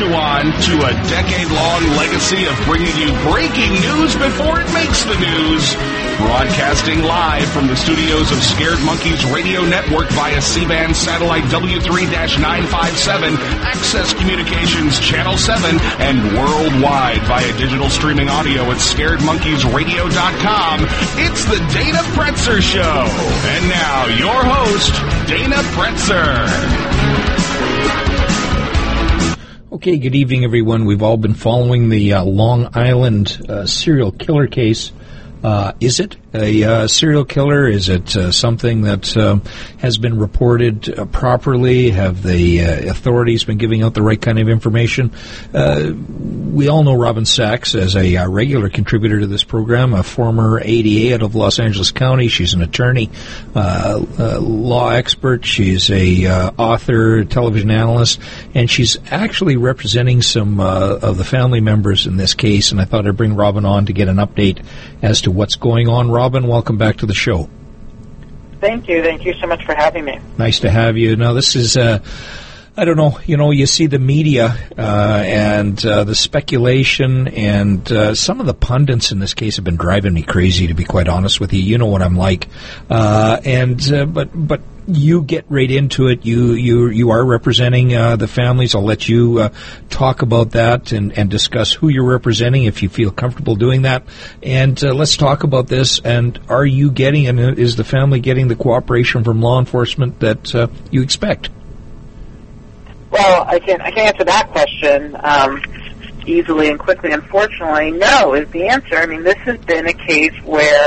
On to a decade-long legacy of bringing you breaking news before it makes the news. Broadcasting live from the studios of Scared Monkeys Radio Network via C-band satellite W3-957, Access Communications Channel 7, and worldwide via digital streaming audio at scaredmonkeysradio.com. It's the Dana Pretzer Show. And now, your host, Dana Pretzer. Okay, good evening, everyone. We've all been following the Long Island serial killer case. Is it a serial killer? Is it something that has been reported properly? Have the authorities been giving out the right kind of information? We all know Robin Sachs as a regular contributor to this program, a former ADA out of Los Angeles County. She's an attorney, law expert. She's a author, television analyst, and she's actually representing some of the family members in this case, and I thought I'd bring Robin on to get an update as to what's going on. Robin, welcome back to the show. Thank you. Thank you so much for having me. Nice to have you. Now, this is, I don't know, you see the media and the speculation, and some of the pundits in this case have been driving me crazy, to be quite honest with you. You know what I'm like. But you get right into it. You are representing the families. I'll let you talk about that and discuss who you're representing if you feel comfortable doing that. And let's talk about this. And are you getting, and is the family getting the cooperation from law enforcement that you expect? Well, I can answer that question easily and quickly. Unfortunately, no is the answer. I mean, this has been a case where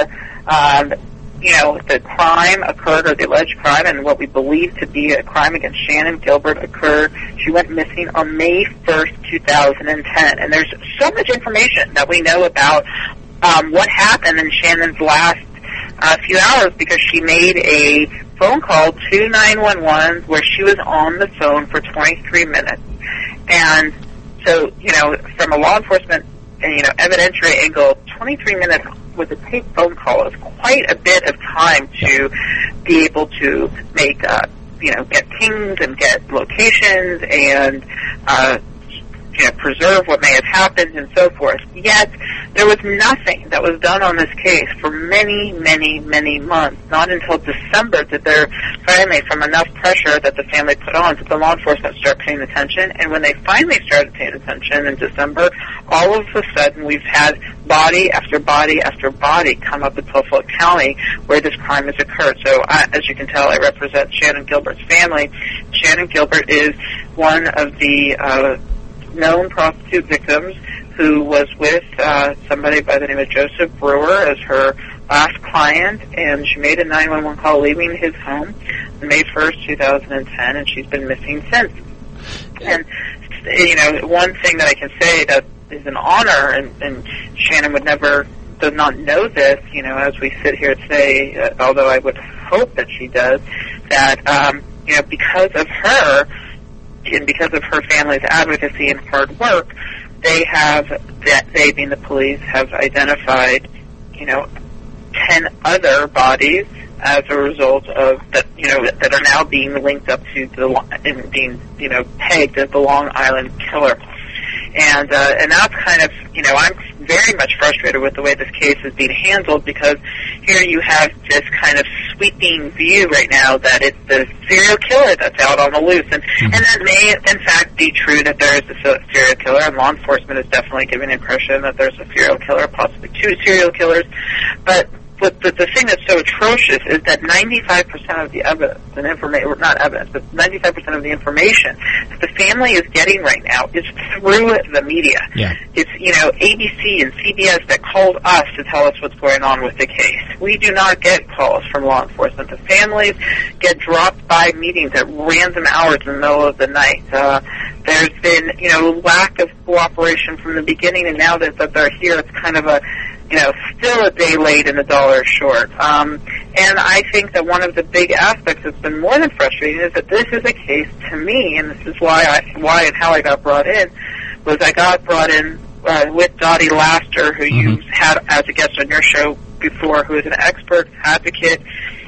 the crime occurred, or the alleged crime, and what we believe to be a crime against Shannon Gilbert occurred. She went missing on May 1st, 2010. And there's so much information that we know about what happened in Shannon's last few hours, because she made a phone call to 911 where she was on the phone for 23 minutes. And so, from a law enforcement and, evidentiary angle, 23 minutes with a taped phone call is quite a bit of time to be able to make, get pings and get locations and, preserve what may have happened and so forth. Yet, there was nothing that was done on this case for many, many, many months. Not until December did there finally, from enough pressure that the family put on, did the law enforcement start paying attention. And when they finally started paying attention in December, all of a sudden we've had body after body after body come up in Suffolk County where this crime has occurred. So, as you can tell, I represent Shannon Gilbert's family. Shannon Gilbert is one of the known prostitute victims who was with somebody by the name of Joseph Brewer as her last client, and she made a 911 call leaving his home on May 1st, 2010, and she's been missing since. And, one thing that I can say that is an honor, and Shannon does not know this, as we sit here today, although I would hope that she does, that, because of her, and because of her family's advocacy and hard work, they being the police, have identified, 10 other bodies as a result of that, that are now being linked up to and being, pegged as the Long Island Killer. And that's kind of, I'm very much frustrated with the way this case is being handled, because here you have this kind of sweeping view right now that it's the serial killer that's out on the loose. And that may, in fact, be true that there is a serial killer, and law enforcement is definitely giving the impression that there's a serial killer, possibly two serial killers. But the thing that's so atrocious is that 95% of the evidence, and information, not evidence, but 95% of the information that the family is getting right now is through the media. Yeah. It's, ABC and CBS that called us to tell us what's going on with the case. We do not get calls from law enforcement. The families get dropped by meetings at random hours in the middle of the night. There's been, lack of cooperation from the beginning, and now that they're here, it's kind of a, still a day late and a dollar short. And I think that one of the big aspects that's been more than frustrating is that this is a case, to me, and this is why and how I got brought in, was I got brought in with Dottie Laster, who you had as a guest on your show before, who is an expert advocate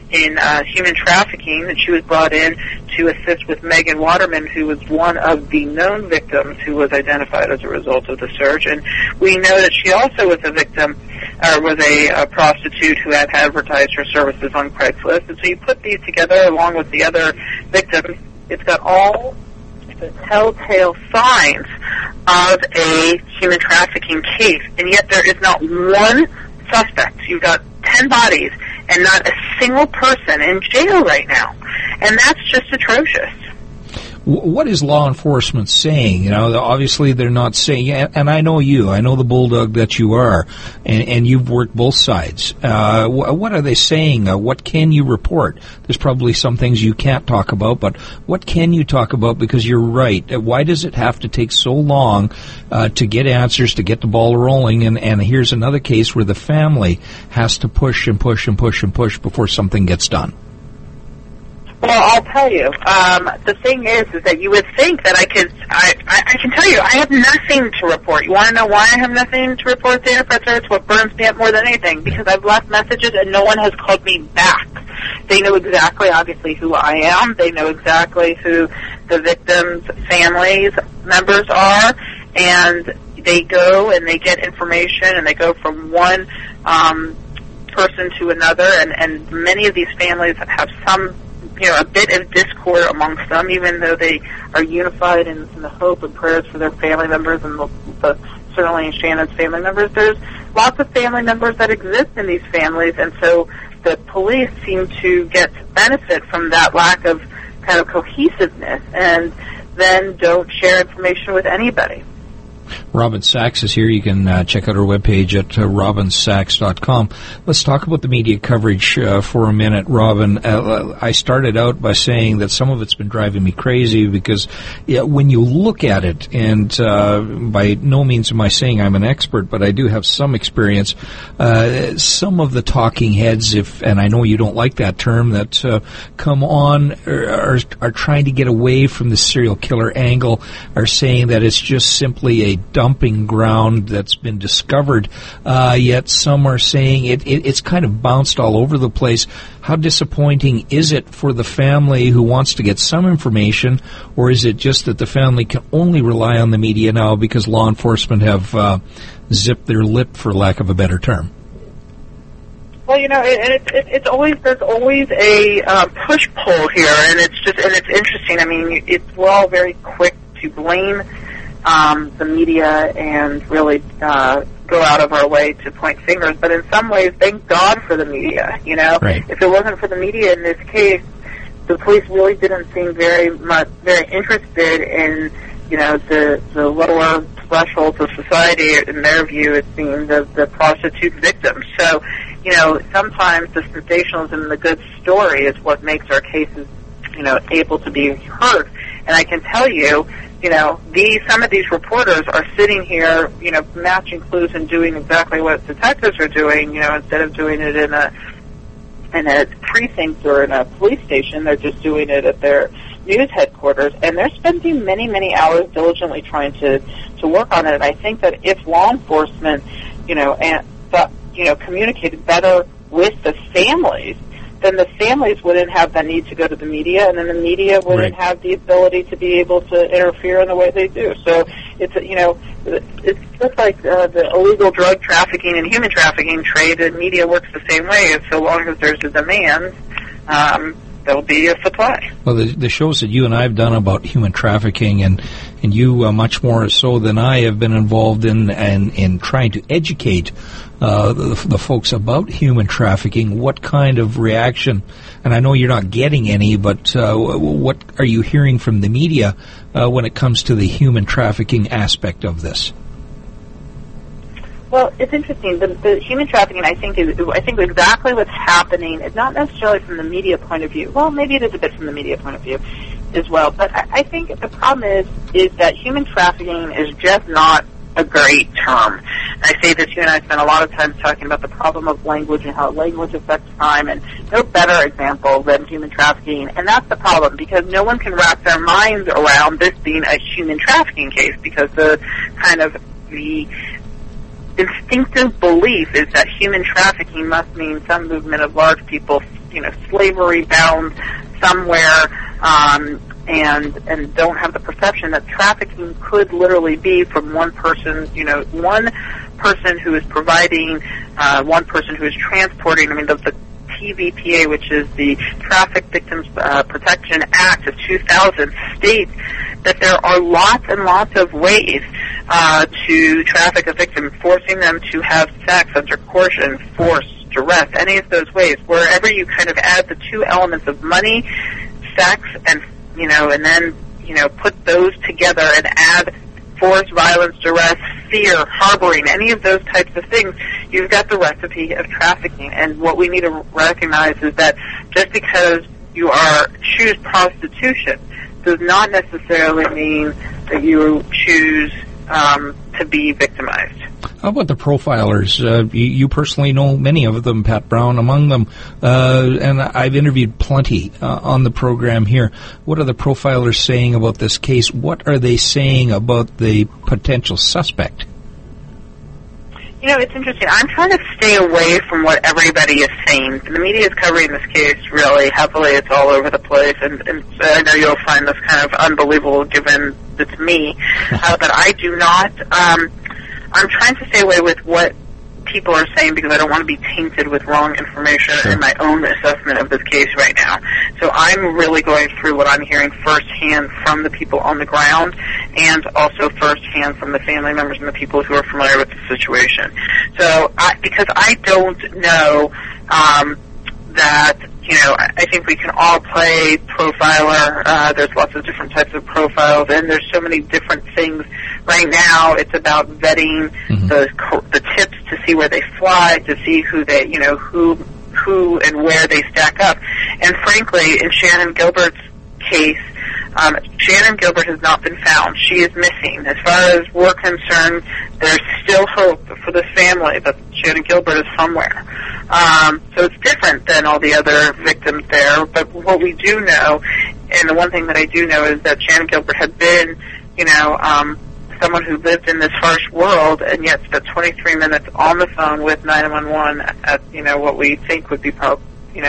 in human trafficking, and she was brought in to assist with Megan Waterman, who was one of the known victims who was identified as a result of the search. And we know that she also was a victim, or was a prostitute who had advertised her services on Craigslist. And so you put these together along with the other victims, it's got all the telltale signs of a human trafficking case, and yet there is not one suspect. You've got 10 bodies and not a single person in jail right now, and that's just atrocious. What is law enforcement saying? You know, obviously they're not saying, and I know you, I know the bulldog that you are, and you've worked both sides. What are they saying? What can you report? There's probably some things you can't talk about, but what can you talk about? Because you're right. Why does it have to take so long to get answers, to get the ball rolling? And here's another case where the family has to push and push and push and push before something gets done. Well, I'll tell you. The thing is that you would think that I can tell you, I have nothing to report. You want to know why I have nothing to report, Dana Pretzer? It's what burns me up more than anything, because I've left messages and no one has called me back. They know exactly, obviously, who I am. They know exactly who the victims' families members are, and they go and they get information, and they go from one person to another, and many of these families have some, a bit of discord amongst them, even though they are unified in the hope and prayers for their family members and certainly in Shannon's family members. There's lots of family members that exist in these families, and so the police seem to get benefit from that lack of kind of cohesiveness, and then don't share information with anybody. Robin Sachs is here. You can check out our webpage at robinsachs.com. Let's talk about the media coverage for a minute, Robin. I started out by saying that some of it's been driving me crazy because when you look at it, and by no means am I saying I'm an expert, but I do have some experience, some of the talking heads, and I know you don't like that term, that come on are trying to get away from the serial killer angle, are saying that it's just simply a dumping ground that's been discovered, yet some are saying it's kind of bounced all over the place. How disappointing is it for the family who wants to get some information, or is it just that the family can only rely on the media now because law enforcement have zipped their lip, for lack of a better term? Well, it's always, there's always a push-pull here, and it's interesting. I mean, we're all very quick to blame the media and really go out of our way to point fingers. But in some ways, thank God for the media, Right. If it wasn't for the media in this case, the police really didn't seem very interested in, the lower thresholds of society, in their view, as being the prostitute victims. So, sometimes the sensationalism and the good story is what makes our cases, able to be heard. And I can tell you, some of these reporters are sitting here, matching clues and doing exactly what detectives are doing, instead of doing it in a precinct or in a police station, they're just doing it at their news headquarters, and they're spending many, many hours diligently trying to work on it. And I think that if law enforcement, communicated better with the families, then the families wouldn't have the need to go to the media, and then the media wouldn't have the ability to be able to interfere in the way they do. So it's just like the illegal drug trafficking and human trafficking trade. The media works the same way. And so long as there's a demand, there'll be a supply. Well, the shows that you and I have done about human trafficking, and you much more so than I have been involved in trying to educate the folks about human trafficking. What kind of reaction, and I know you're not getting any, but what are you hearing from the media when it comes to the human trafficking aspect of this? Well, it's interesting. The human trafficking, I think exactly what's happening is not necessarily from the media point of view. Well, maybe it is a bit from the media point of view as well. But I think the problem is that human trafficking is just not a great term. And I say this, you and I spent a lot of time talking about the problem of language and how language affects crime, and no better example than human trafficking. And that's the problem, because no one can wrap their minds around this being a human trafficking case, because the instinctive belief is that human trafficking must mean some movement of large people slavery bound somewhere, and don't have the perception that trafficking could literally be from one person, one person who is providing, one person who is transporting. I mean, the TVPA, which is the Traffic Victims Protection Act of 2000, states that there are lots and lots of ways to traffic a victim, forcing them to have sex under coercion, force, duress, any of those ways. Wherever you kind of add the two elements of money, sex, and then put those together and add force, violence, duress, fear, harboring, any of those types of things, you've got the recipe of trafficking. And what we need to recognize is that just because you choose prostitution does not necessarily mean that you choose to be victimized. How about the profilers? You personally know many of them, Pat Brown among them, and I've interviewed plenty on the program here. What are the profilers saying about this case? What are they saying about the potential suspect? It's interesting. I'm trying to stay away from what everybody is saying. The media is covering this case really heavily. It's all over the place, and I know you'll find this kind of unbelievable given it's me, but I do not. I'm trying to stay away with what people are saying because I don't want to be tainted with wrong information in my own assessment of this case right now. So I'm really going through what I'm hearing firsthand from the people on the ground and also firsthand from the family members and the people who are familiar with the situation. So because I don't know that, I think we can all play profiler. There's lots of different types of profiles, and there's so many different things. Right now, it's about vetting the tips to see where they fly, to see who they, who and where they stack up. And frankly, in Shannon Gilbert's case, Shannon Gilbert has not been found. She is missing. As far as we're concerned, there's still hope for this family that Shannon Gilbert is somewhere. So it's different than all the other victims there. But what we do know, and the one thing that I do know, is that Shannon Gilbert had been, someone who lived in this harsh world, and yet spent 23 minutes on the phone with 911 at, what we think would be probably,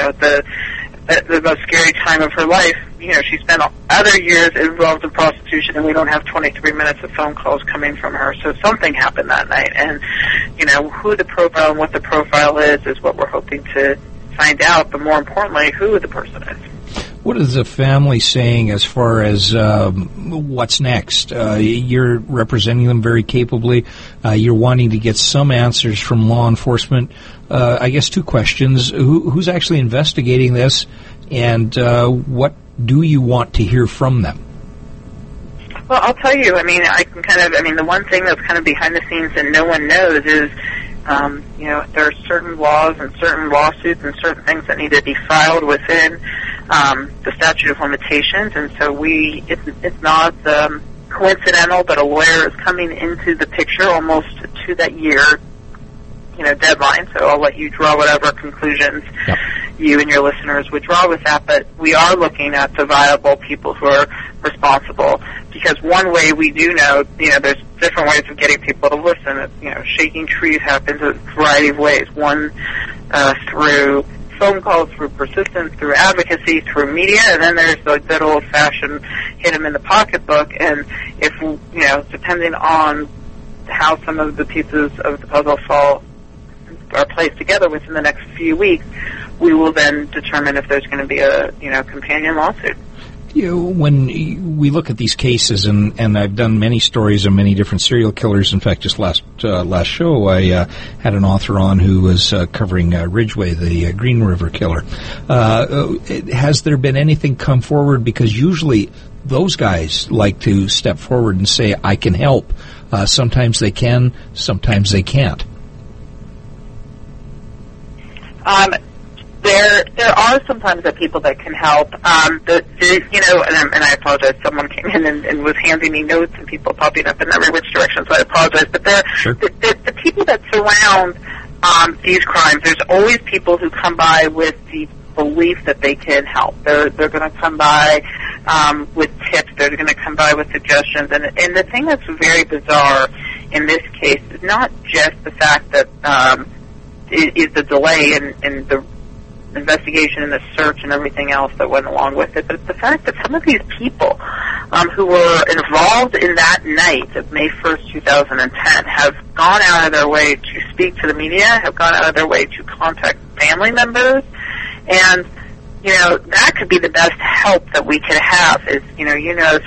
the most scary time of her life. She spent other years involved in prostitution, and we don't have 23 minutes of phone calls coming from her. So something happened that night, and who the profile and what the profile is what we're hoping to find out. But more importantly, who the person is. What is the family saying as far as what's next? You're representing them very capably. You're wanting to get some answers from law enforcement. I guess two questions. Who's actually investigating this, and what do you want to hear from them? Well, I'll tell you, the one thing that's kind of behind the scenes and no one knows is, there are certain laws and certain lawsuits and certain things that need to be filed within the statute of limitations, and so it's not coincidental that a lawyer is coming into the picture almost to that year, deadline. So I'll let you draw whatever conclusions you and your listeners would draw with that. But we are looking at the viable people who are responsible, because one way we do know, there's different ways of getting people to listen. Shaking trees happens in a variety of ways. One through phone calls, through persistence, through advocacy, through media, and then there's the good old-fashioned hit them in the pocketbook. And if, depending on how some of the pieces of the puzzle are placed together within the next few weeks, we will then determine if there's going to be a, companion lawsuit. When we look at these cases, and I've done many stories on many different serial killers. In fact, just last show, I had an author on who was covering Ridgway, the Green River killer. Has there been anything come forward? Because usually those guys like to step forward and say, I can help. Sometimes they can, sometimes they can't. There are sometimes the people that can help. And I apologize. Someone came in and was handing me notes, and people popping up in every which direction. So I apologize. But the people that surround these crimes, there's always people who come by with the belief that they can help. They're going to come by with tips. They're going to come by with suggestions. And the thing that's very bizarre in this case is not just the fact that is the delay in the investigation and the search and everything else that went along with it, but it's the fact that some of these people who were involved in that night of May 1st, 2010 have gone out of their way to speak to the media, have gone out of their way to contact family members, and, you know, that could be the best help that we could have is, as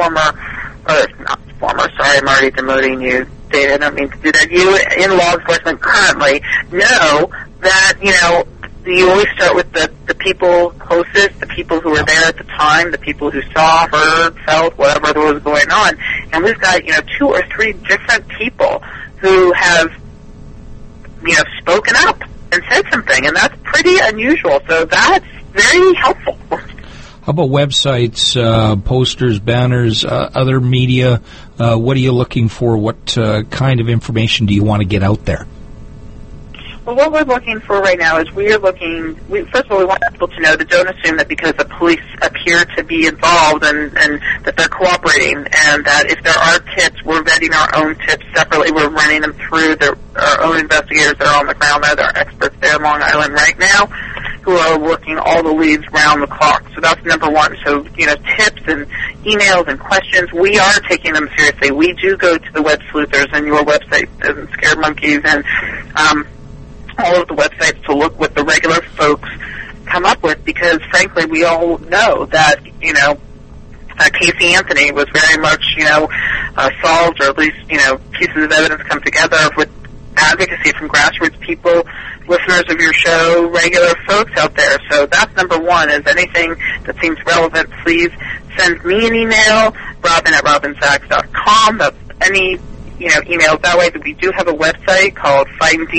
I'm already demoting you, Dave, I don't mean to do that. You, in law enforcement currently, know that, you always start with the people closest, the people who were there at the time, the people who saw, heard, felt, whatever was going on. And we've got, 2 or 3 different people who have, spoken up and said something, and that's pretty unusual. So that's very helpful. How about websites, posters, banners, other media? What are you looking for? What kind of information do you want to get out there? Well, what we're looking for right now is first of all, we want people to know that don't assume that because the police appear to be involved and that they're cooperating, and that if there are tips, we're vetting our own tips separately. We're running them through our own investigators that are on the ground there. There are experts there in Long Island right now who are working all the leads round the clock. So that's number one. So, tips and emails and questions, we are taking them seriously. We do go to the web sleuthers and your website and Scared Monkeys and all of the websites to look what the regular folks come up with, because frankly we all know that Casey Anthony was very much solved, or at least pieces of evidence come together with advocacy from grassroots people, listeners of your show, regular folks out there. So that's number one. Is anything that seems relevant, please send me an email, robin@robinsachs.com. That's any emails that way. But we do have a website called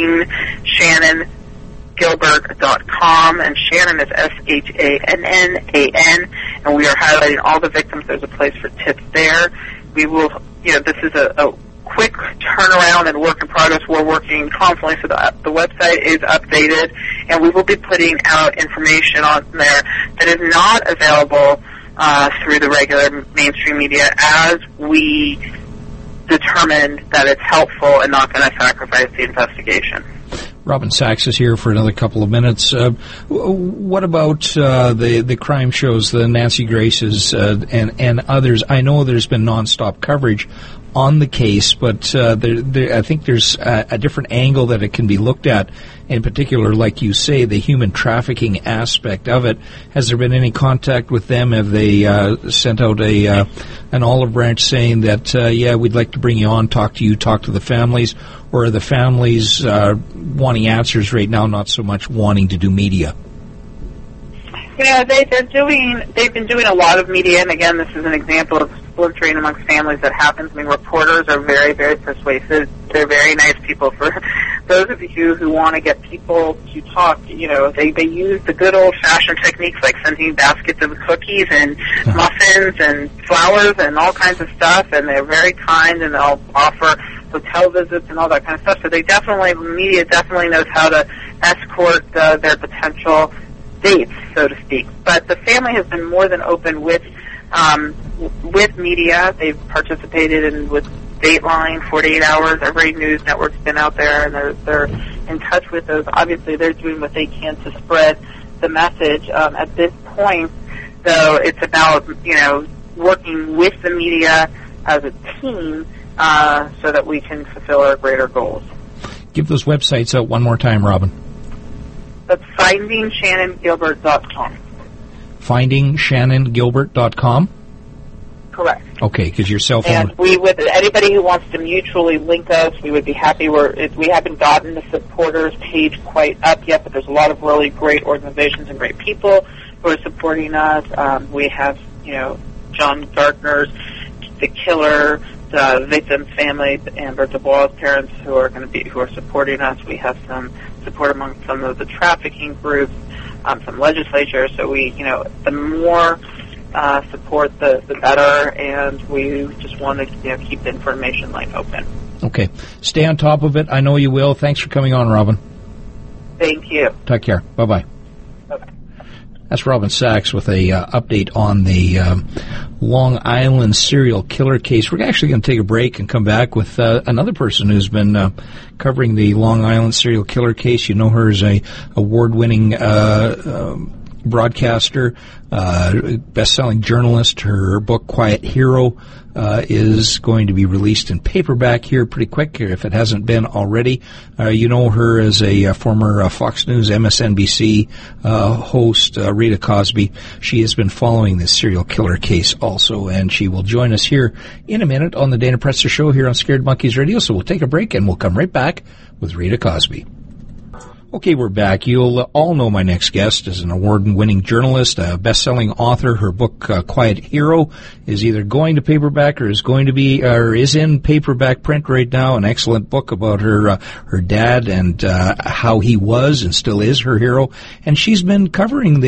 FindingShannonGilbert.com, and Shannon is SHANNAN, and we are highlighting all the victims. There's a place for tips there. We will, this is a quick turnaround and work in progress. We're working constantly so that the website is updated, and we will be putting out information on there that is not available through the regular mainstream media as we determined that it's helpful and not going to sacrifice the investigation. Robin Sachs is here for another couple of minutes. What about the crime shows, the Nancy Graces and others? I know there's been nonstop coverage on the case, but I think there's a different angle that it can be looked at. In particular, like you say, the human trafficking aspect of it. Has there been any contact with them? Have they sent out an olive branch saying that, we'd like to bring you on, talk to you, talk to the families? Or are the families wanting answers right now, not so much wanting to do media? They've been doing a lot of media, and again, this is an example of splintering amongst families that happens. I mean, reporters are very, very persuasive. They're very nice people. For those of you who want to get people to talk, they use the good old-fashioned techniques like sending baskets of cookies and muffins and flowers and all kinds of stuff, and they're very kind, and they'll offer hotel visits and all that kind of stuff. So the media definitely knows how to escort their potential dates, so to speak. But the family has been more than open with media. They've participated with Dateline, 48 Hours. Every news network's been out there, and they're in touch with those. Obviously, they're doing what they can to spread the message. At this point, though, it's about working with the media as a team so that we can fulfill our greater goals. Give those websites out one more time, Robin. That's FindingShannonGilbert.com. FindingShannonGilbert.com? Correct. Okay, because your cell phone... And with anybody who wants to mutually link us, we would be happy. We haven't gotten the supporters page quite up yet, but there's a lot of really great organizations and great people who are supporting us. We have, John Darkner's The Killer, the victim's family, Amber Dubois' parents who are supporting us. We have some support among some of the trafficking groups, some legislatures. So the more support, the better, and we just want to keep the information line open. Okay. Stay on top of it. I know you will. Thanks for coming on, Robin. Thank you. Take care. Bye-bye. Bye-bye. That's Robin Sachs with a update on the Long Island serial killer case. We're actually going to take a break and come back with another person who's been covering the Long Island serial killer case. You know her as a award-winning broadcaster, best-selling journalist. Her book, Quiet Hero, is going to be released in paperback here pretty quick, if it hasn't been already. You know her as a former Fox News, MSNBC host, Rita Cosby. She has been following this serial killer case also, and she will join us here in a minute on the Dana Presser Show here on Scared Monkeys Radio. So we'll take a break, and we'll come right back with Rita Cosby. Okay, we're back. You'll all know my next guest is an award-winning journalist, a best-selling author. Her book, Quiet Hero, is either going to paperback or is going to be, or is in paperback print right now. An excellent book about her dad and how he was and still is her hero. And she's been covering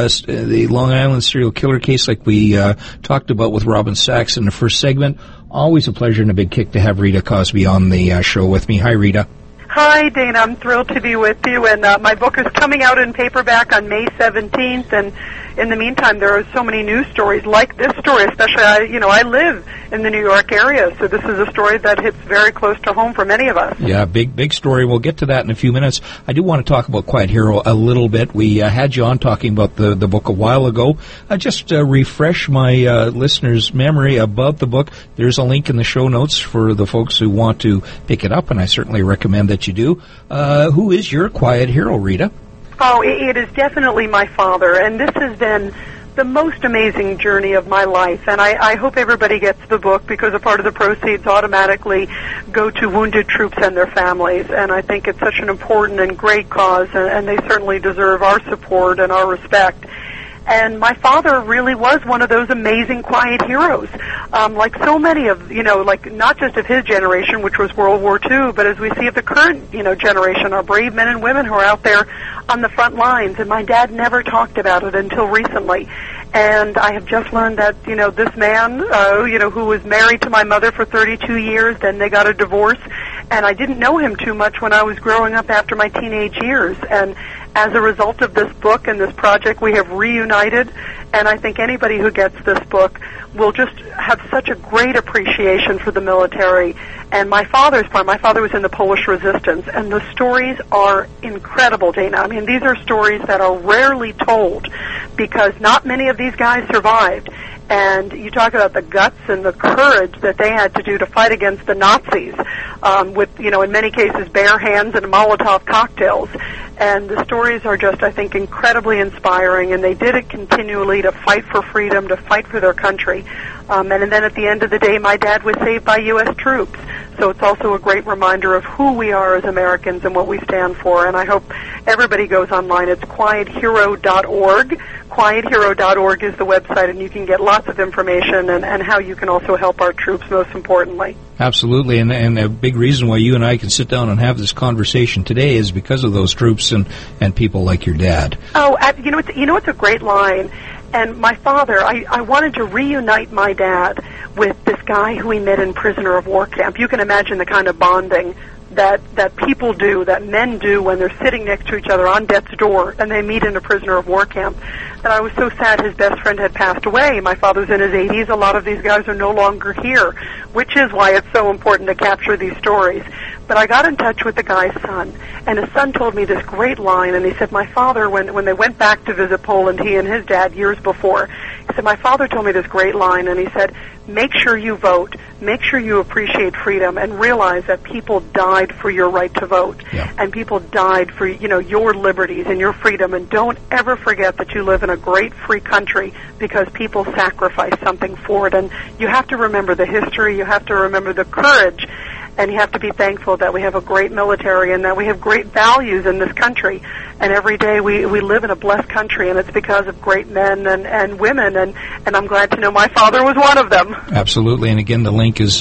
the Long Island serial killer case, like we talked about with Robin Sachs in the first segment. Always a pleasure and a big kick to have Rita Cosby on the show with me. Hi, Rita. Hi, Dana. I'm thrilled to be with you, and my book is coming out in paperback on May 17th, and in the meantime, there are so many news stories like this story, especially, I live in the New York area, so this is a story that hits very close to home for many of us. Yeah, big story. We'll get to that in a few minutes. I do want to talk about Quiet Hero a little bit. We had you on talking about the book a while ago. Just refresh my listeners' memory about the book. There's a link in the show notes for the folks who want to pick it up, and I certainly recommend that you do. Who is your Quiet Hero, Rita? Oh, it is definitely my father, and this has been the most amazing journey of my life, and I hope everybody gets the book because a part of the proceeds automatically go to wounded troops and their families, and I think it's such an important and great cause, and they certainly deserve our support and our respect. And my father really was one of those amazing quiet heroes, like so many of, like not just of his generation, which was World War II, but as we see of the current, generation, our brave men and women who are out there on the front lines. And my dad never talked about it until recently. And I have just learned that, this man, who was married to my mother for 32 years, then they got a divorce, and I didn't know him too much when I was growing up after my teenage years. And as a result of this book and this project, we have reunited, and I think anybody who gets this book will just have such a great appreciation for the military. And my father was in the Polish resistance, and the stories are incredible, Dana. I mean, these are stories that are rarely told because not many of these guys survived. And you talk about the guts and the courage that they had to do to fight against the Nazis, with, in many cases, bare hands and Molotov cocktails. And the stories are just, I think, incredibly inspiring, and they did it continually to fight for freedom, to fight for their country. And then at the end of the day, my dad was saved by U.S. troops. So it's also a great reminder of who we are as Americans and what we stand for. And I hope everybody goes online. It's quiethero.org. Quiethero.org is the website, and you can get lots of information and how you can also help our troops, most importantly. Absolutely, and a big reason why you and I can sit down and have this conversation today is because of those troops and people like your dad. Oh, it's a great line. And my father, I wanted to reunite my dad with this guy who he met in prisoner of war camp. You can imagine the kind of bonding that people do, that men do when they're sitting next to each other on death's door and they meet in a prisoner of war camp. And I was so sad his best friend had passed away. My father's in his 80s. A lot of these guys are no longer here, which is why it's so important to capture these stories. But I got in touch with the guy's son, and his son told me this great line, and he said, my father, when they went back to visit Poland, he and his dad years before, he said, my father told me this great line, and he said, make sure you vote, make sure you appreciate freedom, and realize that people died for your right to vote, and people died for, your liberties and your freedom, and don't ever forget that you live in a great free country because people sacrificed something for it, and you have to remember the history, you have to remember the courage, and you have to be thankful that we have a great military and that we have great values in this country. And every day we live in a blessed country, and it's because of great men and women, and I'm glad to know my father was one of them. Absolutely. And again, the link is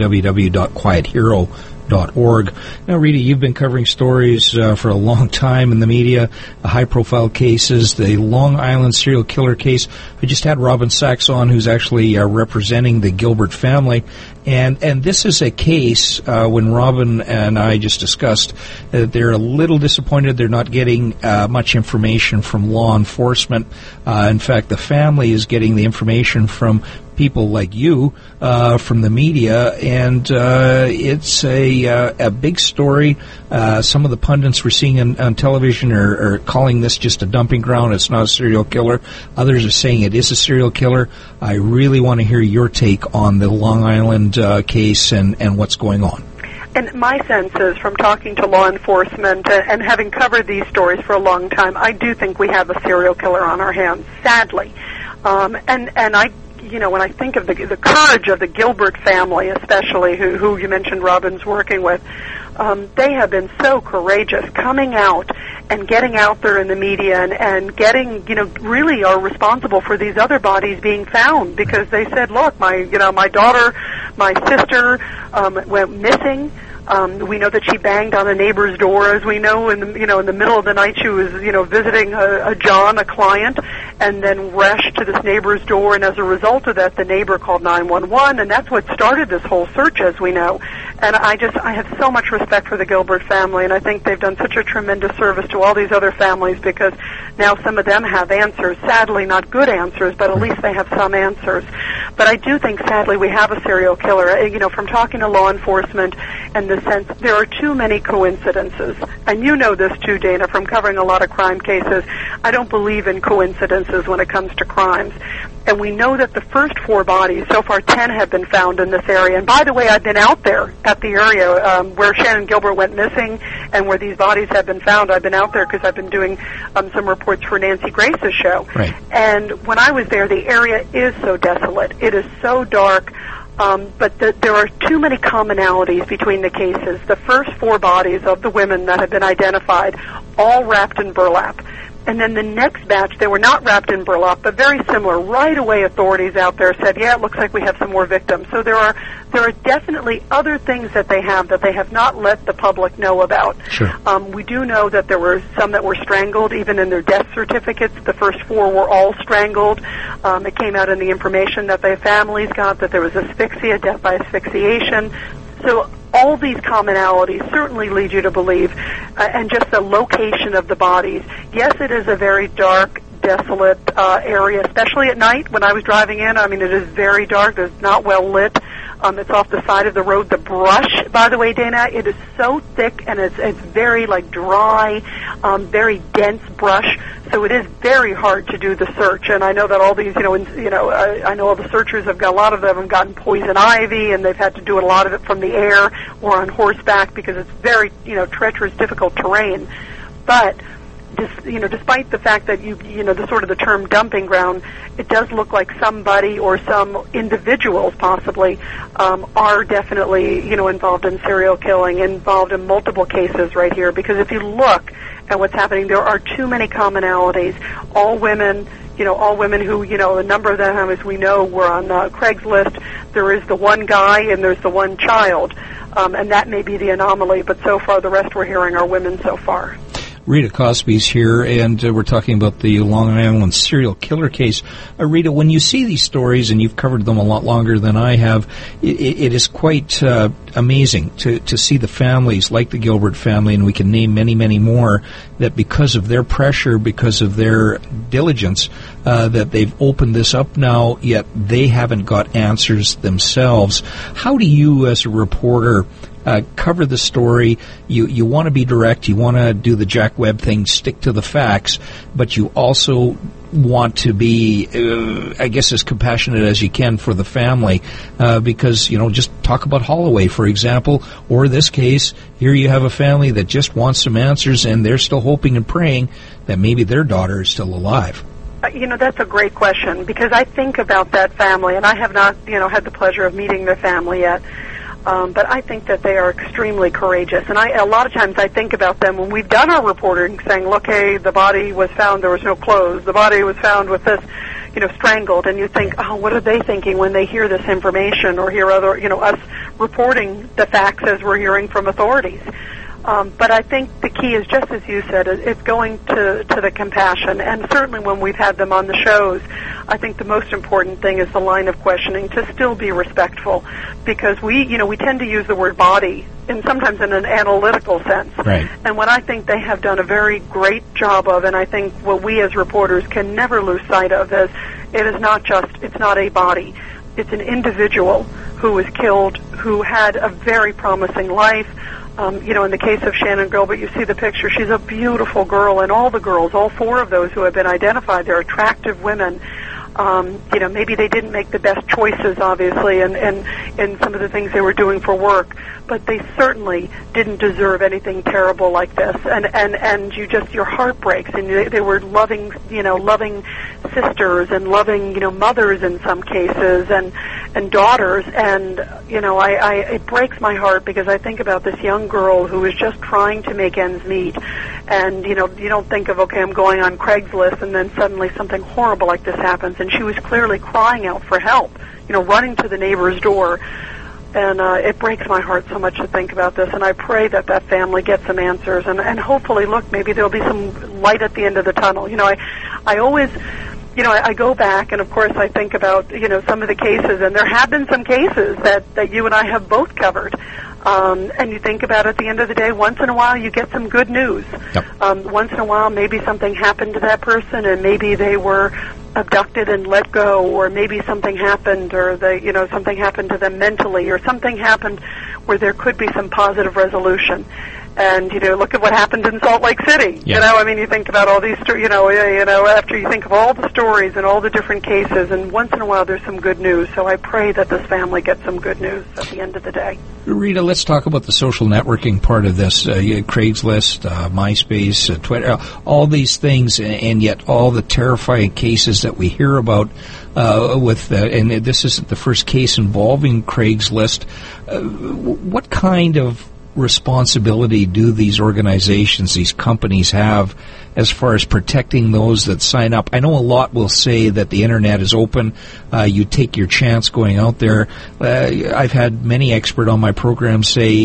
www.quiethero.org. Now, Rita, you've been covering stories for a long time in the media, high-profile cases, the Long Island serial killer case. I just had Robin Sachs on, who's actually representing the Gilbert family. And this is a case, when Robin and I just discussed, they're a little disappointed they're not getting much information from law enforcement. In fact, the family is getting the information from people like you, from the media, and it's a big story. Some of the pundits we're seeing on television are calling this just a dumping ground. It's not a serial killer. Others are saying it is a serial killer. I really want to hear your take on the Long Island case and what's going on. And my sense is, from talking to law enforcement and having covered these stories for a long time, I do think we have a serial killer on our hands, sadly. And I, when I think of the courage of the Gilbert family, especially, who you mentioned Robin's working with, they have been so courageous, coming out and getting out there in the media and getting, really are responsible for these other bodies being found, because they said, look, my daughter, my sister went missing. We know that she banged on a neighbor's door, as we know, in the middle of the night she was, visiting a client, and then rushed to this neighbor's door, and as a result of that, the neighbor called 911, and that's what started this whole search, as we know. And I have so much respect for the Gilbert family, and I think they've done such a tremendous service to all these other families, because now some of them have answers. Sadly, not good answers, but at least they have some answers. But I do think, sadly, we have a serial killer. From talking to law enforcement, and the sense there are too many coincidences. And you know this too, Dana, from covering a lot of crime cases. I don't believe in coincidences when it comes to crimes. And we know that the first 4 bodies, so far 10 have been found in this area. And by the way, I've been out there at the area where Shannon Gilbert went missing and where these bodies have been found. I've been out there because I've been doing some reports for Nancy Grace's show. Right. And when I was there, the area is so desolate. It is so dark. But there are too many commonalities between the cases. The first 4 bodies of the women that have been identified, all wrapped in burlap. And then the next batch, they were not wrapped in burlap, but very similar. Right away, authorities out there said, yeah, it looks like we have some more victims. So there are definitely other things that they have not let the public know about. Sure. We do know that there were some that were strangled, even in their death certificates. The first 4 were all strangled. It came out in the information that their families got that there was asphyxia, death by asphyxiation. So all these commonalities certainly lead you to believe, and just the location of the bodies. Yes, it is a very dark, desolate area, especially at night when I was driving in. I mean, it is very dark. It's not well lit. It's off the side of the road. The brush, by the way, Dana, it is so thick, and it's very dry, very dense brush. So it is very hard to do the search. And I know that all these, I know all the searchers a lot of them have gotten poison ivy, and they've had to do a lot of it from the air or on horseback because it's very, treacherous, difficult terrain. But despite the fact that the term dumping ground, it does look like somebody or some individuals possibly are definitely, involved in serial killing, involved in multiple cases right here. Because if you look at what's happening, there are too many commonalities. All women who, a number of them, as we know, were on Craigslist. There is the one guy and there's the one child. And that may be the anomaly, but so far the rest we're hearing are women so far. Rita Cosby's here, and we're talking about the Long Island serial killer case. Rita, when you see these stories, and you've covered them a lot longer than I have, it is quite amazing to see the families, like the Gilbert family, and we can name many, many more, that because of their pressure, because of their diligence, that they've opened this up now, yet they haven't got answers themselves. How do you, as a reporter, cover the story? You want to be direct, you want to do the Jack Webb thing, stick to the facts, but you also want to be, as compassionate as you can for the family, because, just talk about Holloway, for example, or this case, here you have a family that just wants some answers, and they're still hoping and praying that maybe their daughter is still alive. That's a great question, because I think about that family, and I have not, had the pleasure of meeting their family yet. But I think that they are extremely courageous. And a lot of times I think about them when we've done our reporting, saying, look, hey, the body was found, there was no clothes. The body was found with this, strangled. And you think, oh, what are they thinking when they hear this information or hear other, us reporting the facts as we're hearing from authorities? But I think the key is, just as you said, it's going to the compassion. And certainly when we've had them on the shows, I think the most important thing is the line of questioning, to still be respectful, because we tend to use the word body, and sometimes in an analytical sense. Right. And what I think they have done a very great job of, and I think what we as reporters can never lose sight of, is it's not a body. It's an individual who was killed, who had a very promising life. In the case of Shannan Gilbert, you see the picture. She's a beautiful girl, and all the girls, all four of those who have been identified, they're attractive women. Maybe they didn't make the best choices, obviously, in some of the things they were doing for work, but they certainly didn't deserve anything terrible like this. And your heart breaks, and they were loving sisters and loving, mothers in some cases, and daughters, and, it breaks my heart, because I think about this young girl who was just trying to make ends meet, and, you don't think of, okay, I'm going on Craigslist, and then suddenly something horrible like this happens, and she was clearly crying out for help, running to the neighbor's door. And it breaks my heart so much to think about this, and I pray that that family gets some answers, and hopefully, look, maybe there'll be some light at the end of the tunnel. I always, I go back, and of course I think about, some of the cases, and there have been some cases that you and I have both covered. And you think about, at the end of the day, once in a while you get some good news. Yep. Once in a while maybe something happened to that person, and maybe they were abducted and let go, or maybe something happened, or something happened to them mentally, or something happened where there could be some positive resolution. And, look at what happened in Salt Lake City. Yeah. You think about all these, after you think of all the stories and all the different cases, and once in a while there's some good news. So I pray that this family gets some good news at the end of the day. Rita, let's talk about the social networking part of this. Craigslist, MySpace, Twitter, all these things, and yet all the terrifying cases that we hear about and this isn't the first case involving Craigslist. What kind of responsibility do these organizations, these companies, have as far as protecting those that sign up? I know a lot will say that the internet is open, you take your chance going out there. I've had many experts on my program say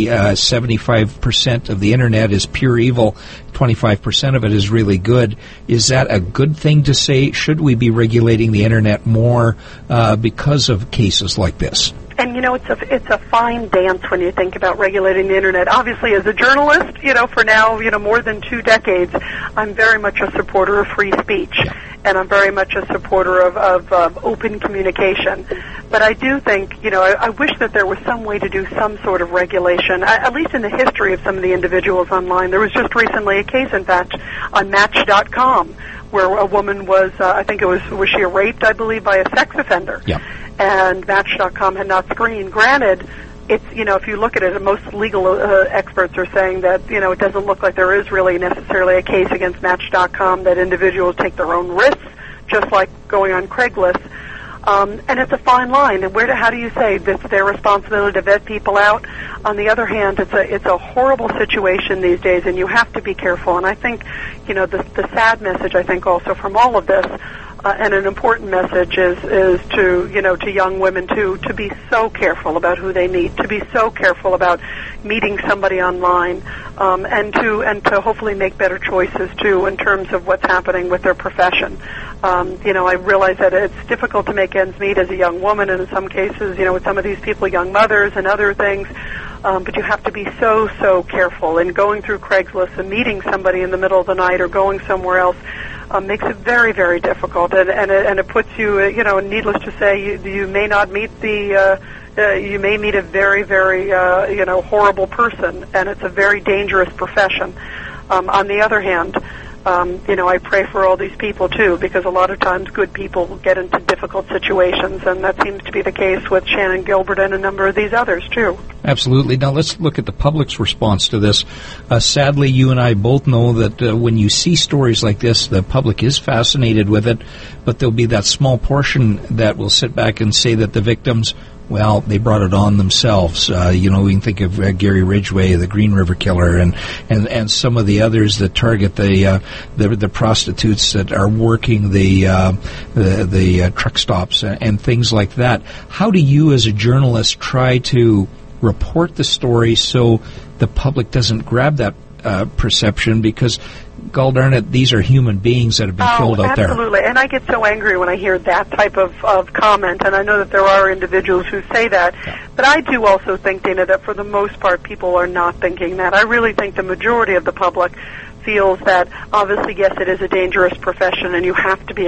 75% of the internet is pure evil, 25% of it is really good. Is that a good thing to say? Should we be regulating the internet more because of cases like this? And, it's a fine dance when you think about regulating the internet. Obviously, as a journalist, for now, more than 2 decades, I'm very much a supporter of free speech. And I'm very much a supporter of open communication. But I do think, I wish that there was some way to do some sort of regulation, at least in the history of some of the individuals online. There was just recently a case, in fact, on Match.com, where a woman was, was she raped, I believe, by a sex offender? Yeah. And Match.com had not screened. Granted, it's, if you look at it, most legal experts are saying that, it doesn't look like there is really necessarily a case against Match.com, that individuals take their own risks, just like going on Craigslist. And it's a fine line. And how do you say it's their responsibility to vet people out? On the other hand, it's a horrible situation these days, and you have to be careful. And I think, the sad message, I think, also from all of this, and an important message is to young women to be so careful about who they meet, to be so careful about meeting somebody online, and to hopefully make better choices too in terms of what's happening with their profession. I realize that it's difficult to make ends meet as a young woman, and in some cases, with some of these people, young mothers and other things. But you have to be so careful. And going through Craigslist and meeting somebody in the middle of the night or going somewhere else makes it very, very difficult. And it puts you, needless to say, you may not meet you may meet a very, very, horrible person, and it's a very dangerous profession. On the other hand, I pray for all these people too, because a lot of times good people get into difficult situations, and that seems to be the case with Shannan Gilbert and a number of these others too. Absolutely. Now let's look at the public's response to this. Sadly, you and I both know that when you see stories like this, the public is fascinated with it, but there'll be that small portion that will sit back and say that the victims, well, they brought it on themselves. We can think of Gary Ridgway, the Green River Killer, and some of the others that target the prostitutes that are working the truck stops and things like that. How do you, as a journalist, try to report the story so the public doesn't grab that perception, because, gall darn it, these are human beings that have been killed out there. Absolutely, and I get so angry when I hear that type of comment, and I know that there are individuals who say that, but I do also think, Dana, that for the most part people are not thinking that. I really think the majority of the public feels that, obviously, yes, it is a dangerous profession, and you have to be,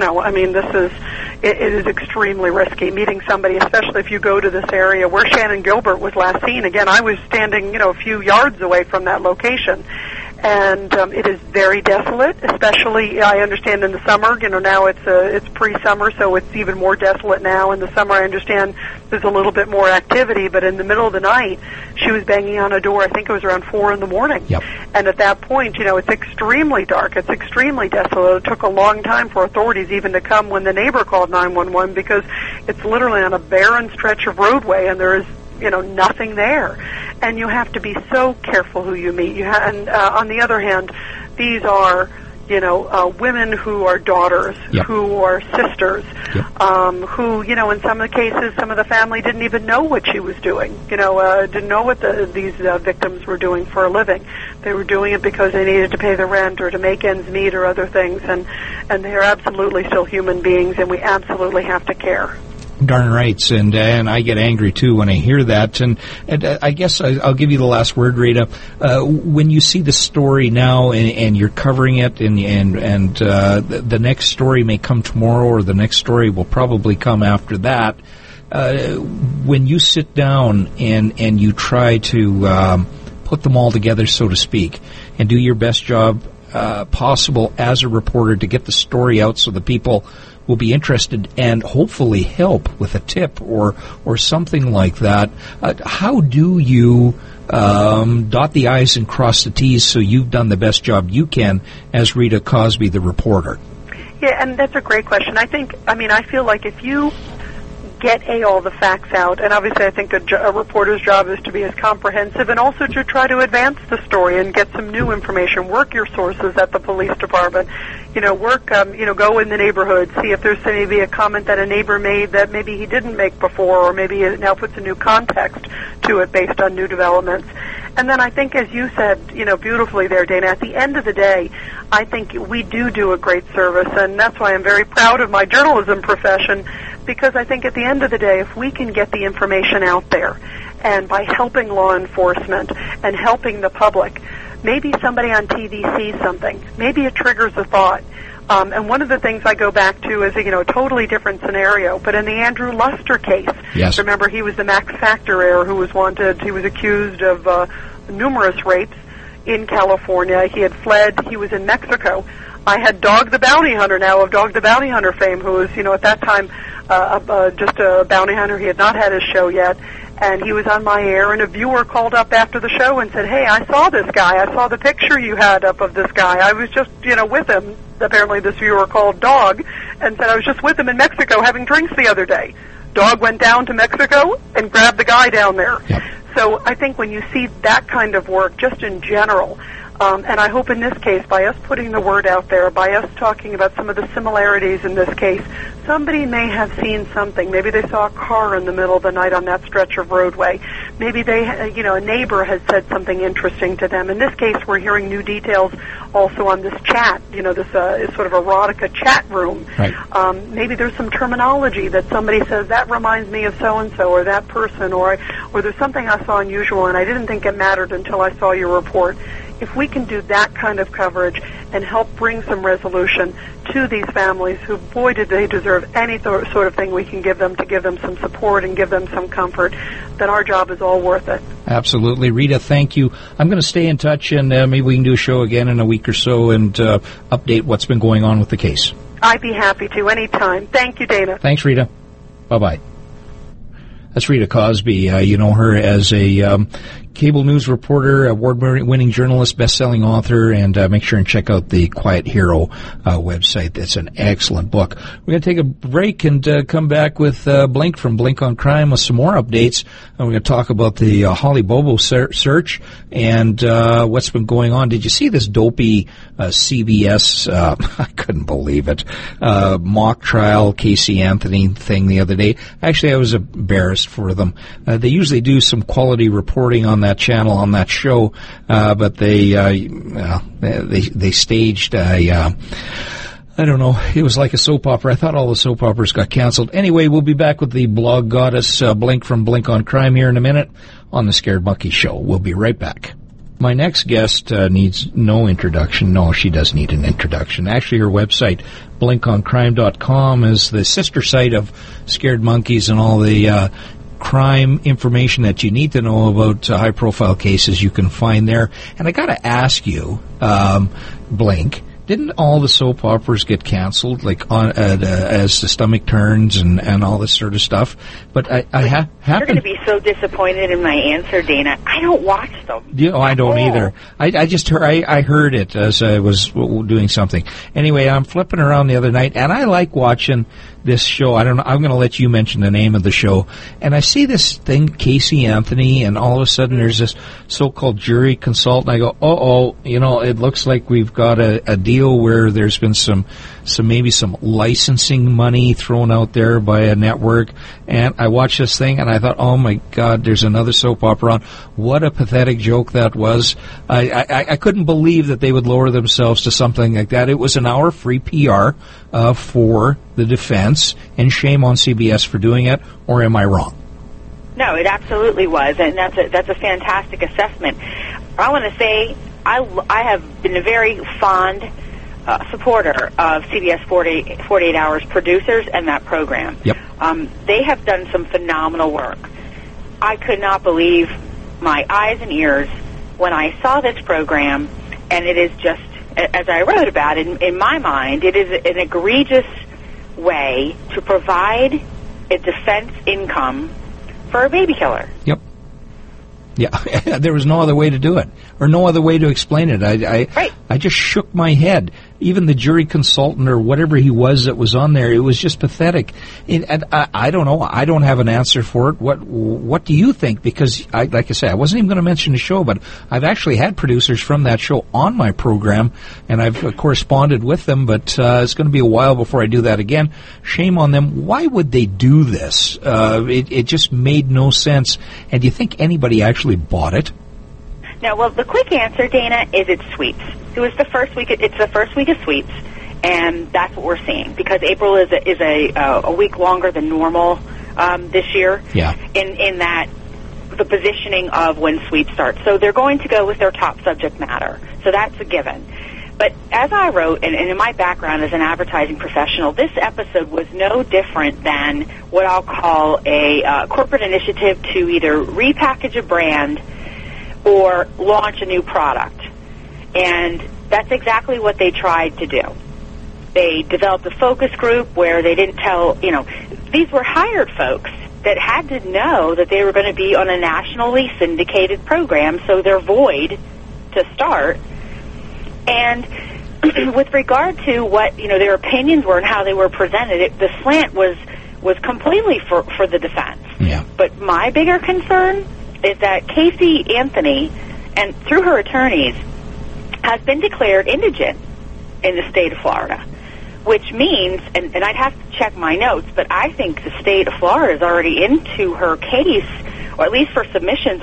it is extremely risky. Meeting somebody, especially if you go to this area where Shannon Gilbert was last seen. Again, I was standing, a few yards away from that location. And it is very desolate, especially, I understand, in the summer. Now it's pre-summer, so it's even more desolate now. In the summer, I understand there's a little bit more activity, but in the middle of the night, she was banging on a door. I think it was around 4 in the morning. Yep. And at that point, it's extremely dark. It's extremely desolate. It took a long time for authorities even to come when the neighbor called 911, because it's literally on a barren stretch of roadway, and there is nothing there. And you have to be so careful who you meet. And on the other hand, these are, women who are daughters, yep. who are sisters, yep. Who, in some of the cases, some of the family didn't even know what she was doing, didn't know what these victims were doing for a living. They were doing it because they needed to pay the rent or to make ends meet or other things. And they're absolutely still human beings, and we absolutely have to care. Darn rights, and I get angry too when I hear that. And I guess I'll give you the last word, Rita. When you see the story now and you're covering it, and the next story may come tomorrow, or the next story will probably come after that. When you sit down and you try to put them all together, so to speak, and do your best job possible as a reporter to get the story out so the people will be interested and hopefully help with a tip or something like that. How do you dot the I's and cross the T's so you've done the best job you can as Rita Cosby, the reporter? Yeah, and that's a great question. I feel like if you get all the facts out, and obviously I think a reporter's job is to be as comprehensive and also to try to advance the story and get some new information, work your sources at the police department, go in the neighborhood, see if there's maybe a comment that a neighbor made that maybe he didn't make before, or maybe it now puts a new context to it based on new developments. And then I think, as you said, beautifully there, Dana, at the end of the day, I think we do a great service, and that's why I'm very proud of my journalism profession, because I think at the end of the day, if we can get the information out there, and by helping law enforcement and helping the public, maybe somebody on TV sees something, maybe it triggers a thought. And one of the things I go back to is a totally different scenario, but in the Andrew Luster case, yes. Remember, he was the Max Factor heir who was wanted. He was accused of numerous rapes in California. He had fled. He was in Mexico. I had Dog the Bounty Hunter, now of Dog the Bounty Hunter fame, who was, at that time, just a bounty hunter. He had not had his show yet, and he was on my air, and a viewer called up after the show and said, "Hey, I saw this guy. I saw the picture you had up of this guy. I was just, with him." Apparently this viewer called Dog and said, "I was just with him in Mexico having drinks the other day." Dog went down to Mexico and grabbed the guy down there. Yep. So I think when you see that kind of work, just in general, and I hope in this case, by us putting the word out there, by us talking about some of the similarities in this case, somebody may have seen something. Maybe they saw a car in the middle of the night on that stretch of roadway. Maybe they, a neighbor has said something interesting to them. In this case, we're hearing new details also on this chat, this sort of erotica chat room. Right. Maybe there's some terminology that somebody says, that reminds me of so-and-so or that person, or there's something I saw unusual and I didn't think it mattered until I saw your report. If we can do that kind of coverage and help bring some resolution to these families who, boy, did they deserve any sort of thing we can give them to give them some support and give them some comfort, then our job is all worth it. Absolutely. Rita, thank you. I'm going to stay in touch, and maybe we can do a show again in a week or so and update what's been going on with the case. I'd be happy to anytime. Thank you, Dana. Thanks, Rita. Bye-bye. That's Rita Cosby. You know her as a cable news reporter, award-winning journalist, best-selling author, and make sure and check out the Quiet Hero website. That's an excellent book. We're going to take a break and come back with Blink from Blink on Crime with some more updates. And we're going to talk about the Holly Bobo search and what's been going on. Did you see this dopey CBS, I couldn't believe it, mock trial Casey Anthony thing the other day? Actually, I was embarrassed for them. They usually do some quality reporting on that channel, on that show, but they staged a I don't know. It was like a soap opera. I thought all the soap operas got canceled. Anyway, we'll be back with the blog goddess Blink from Blink on Crime here in a minute on the Scared Monkey Show. We'll be right back. My next guest needs no introduction. No, she does need an introduction. Actually, her website, blinkoncrime.com, is the sister site of Scared Monkeys and all the crime information that you need to know about high-profile cases you can find there. And I got to ask you, Blink, didn't all the soap operas get canceled, like as the stomach turns and all this sort of stuff? But I You're going to be so disappointed in my answer, Dana. I don't watch them. I don't either. I just heard I heard it as I was doing something. Anyway, I'm flipping around the other night, and I like watching this show. I don't know. I'm going to let you mention the name of the show. And I see this thing, Casey Anthony, and all of a sudden there's this so-called jury consultant. I go, it looks like we've got a deal where there's been some licensing money thrown out there by a network. And I watched this thing, and I thought, oh my God, there's another soap opera on. What a pathetic joke that was. I couldn't believe that they would lower themselves to something like that. It was an hour free PR for the defense, and shame on CBS for doing it, or am I wrong? No, it absolutely was, and that's a fantastic assessment. I want to say I have been a very fond supporter of CBS 48 Hours producers and that program. Yep. They have done some phenomenal work. I could not believe my eyes and ears when I saw this program, and it is just, as I wrote about it, in my mind, it is an egregious way to provide a defense income for a baby killer. Yep. Yeah, there was no other way to do it, or no other way to explain it. I just shook my head. Even the jury consultant or whatever he was that was on there, it was just pathetic. And I don't know. I don't have an answer for it. What do you think? Because, like I said, I wasn't even going to mention the show, but I've actually had producers from that show on my program, and I've corresponded with them, but it's going to be a while before I do that again. Shame on them. Why would they do this? It just made no sense. And do you think anybody actually bought it? No, well, the quick answer, Dana, is it's sweeps. It was the first week. It's the first week of sweeps, and that's what we're seeing because April is a week longer than normal this year. Yeah. In that the positioning of when sweeps start. So they're going to go with their top subject matter. So that's a given. But as I wrote, and in my background as an advertising professional, this episode was no different than what I'll call a corporate initiative to either repackage a brand or launch a new product. And that's exactly what they tried to do. They developed a focus group where they didn't tell, these were hired folks that had to know that they were going to be on a nationally syndicated program, so they're void to start. And with regard to what, their opinions were and how they were presented, the slant was completely for the defense. Yeah. But my bigger concern is that Casey Anthony, and through her attorneys, has been declared indigent in the state of Florida, which means, and I'd have to check my notes, but I think the state of Florida is already into her case, or at least for submissions,